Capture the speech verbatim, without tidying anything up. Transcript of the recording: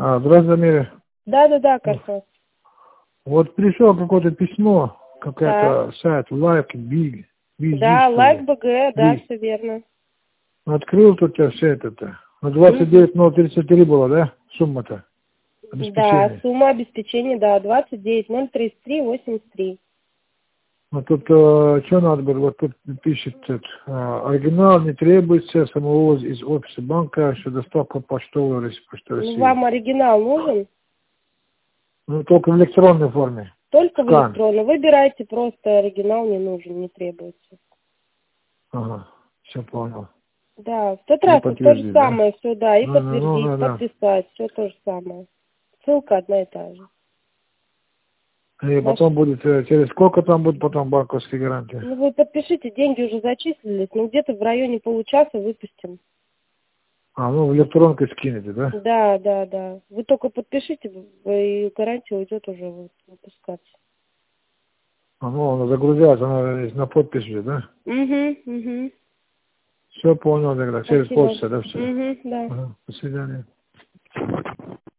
А, здравствуйте, Мире. Да, да, да, Карпас. Вот пришло какое-то письмо, какая-то сайт, лайк, биг, биг, Да, лайк БГ, да, все верно. Открыл тут я все это-то. На двадцать девять ноль тридцать три было, да, сумма-то? Да, сумма обеспечения, да, двадцать девять ноль тридцать три восемьдесят три. Ну тут э, что надо было, вот тут пишет, э, оригинал не требуется, самовывоз из офиса банка, что доставка почтовой почты России. Ну, вам оригинал нужен? Ну, только в электронной форме. Только в Скан. электронной. Выбирайте, просто оригинал не нужен, не требуется. Ага, все понял. Да, в тот раз то же самое, да? Все, да, и ну, подтвердить, ну, ну, подписать, все то же самое. Ссылка одна и та же. И потом Наш... будет, через сколько там будет потом банковские гарантии? Ну, вы подпишите, деньги уже зачислились, ну, где-то в районе получаса выпустим. А, ну, в электронку скинете, да? Да, да, да. Вы только подпишите, и гарантия уйдет уже выпускаться. А, ну, она загрузяется, она на подпись же, да? Угу, угу. Все понял тогда, через Спасибо. полчаса, да, все? Угу, да. Ага, до свидания.